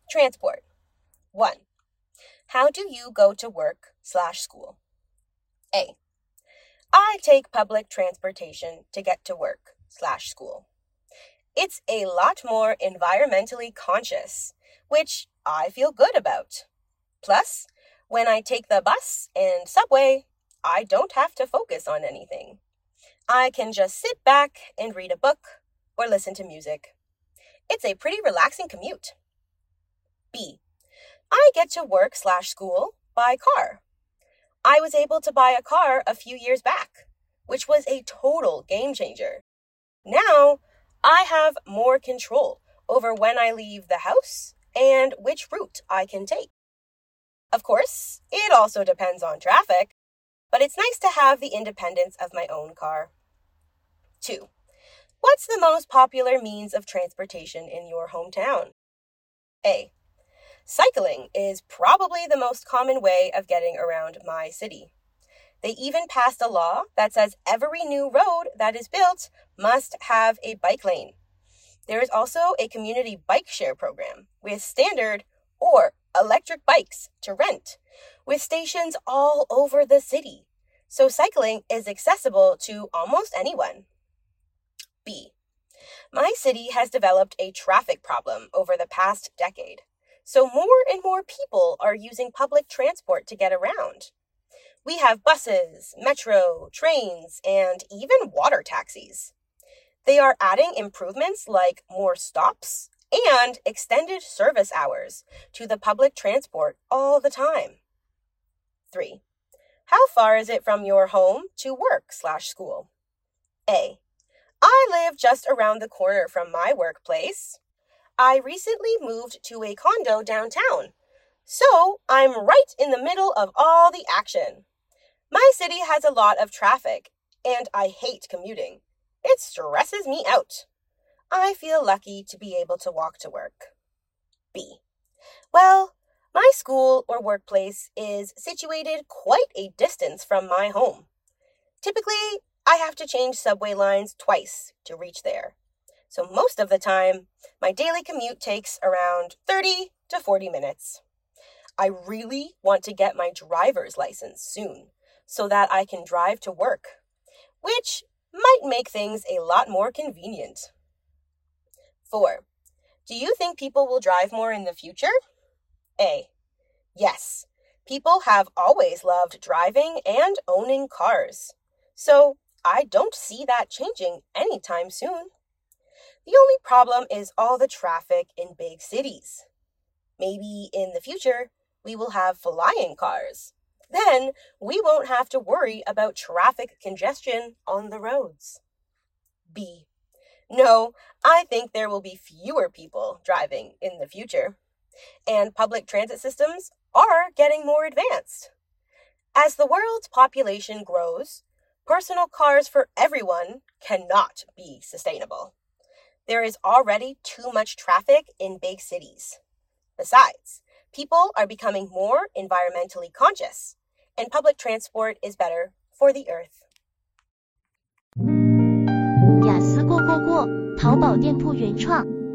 Transport. 1. How do you go to work/school? A. I take public transportation to get to work/school. It's a lot more environmentally conscious, which I feel good about. Plus, when I take the bus and subway, I don't have to focus on anything. I can just sit back and read a book or listen to music. It's a pretty relaxing commute. B. I get to work/school by car. I was able to buy a car a few years back, which was a total game changer. Now, I have more control over when I leave the house and which route I can take. Of course, it also depends on traffic, but it's nice to have the independence of my own car. 2. What's the most popular means of transportation in your hometown? A. Cycling is probably the most common way of getting around my city. They even passed a law that says every new road that is built must have a bike lane. There is also a community bike share program with standard or electric bikes to rent, with stations all over the city. So cycling is accessible to almost anyone. B. My city has developed a traffic problem over the past decade. So more and more people are using public transport to get around. We have buses, metro, trains, and even water taxis. They are adding improvements like more stops and extended service hours to the public transport all the time. 3. How far is it from your home to work/school? A. I live just around the corner from my workplace. I recently moved to a condo downtown, so I'm right in the middle of all the action. My city has a lot of traffic, and I hate commuting. It stresses me out. I feel lucky to be able to walk to work. B. Well, my school or workplace is situated quite a distance from my home. Typically, I have to change subway lines twice to reach there. So most of the time, my daily commute takes around 30 to 40 minutes. I really want to get my driver's license soon so that I can drive to work, which might make things a lot more convenient. 4. Do you think people will drive more in the future? A. Yes. People have always loved driving and owning cars. So I don't see that changing anytime soon. The only problem is all the traffic in big cities. Maybe in the future, we will have flying cars. Then we won't have to worry about traffic congestion on the roads. B. No, I think there will be fewer people driving in the future. And public transit systems are getting more advanced. As the world's population grows, personal cars for everyone cannot be sustainable. There is already too much traffic in big cities. Besides, people are becoming more environmentally conscious, and public transport is better for the earth. 雅思过，淘宝店铺原创。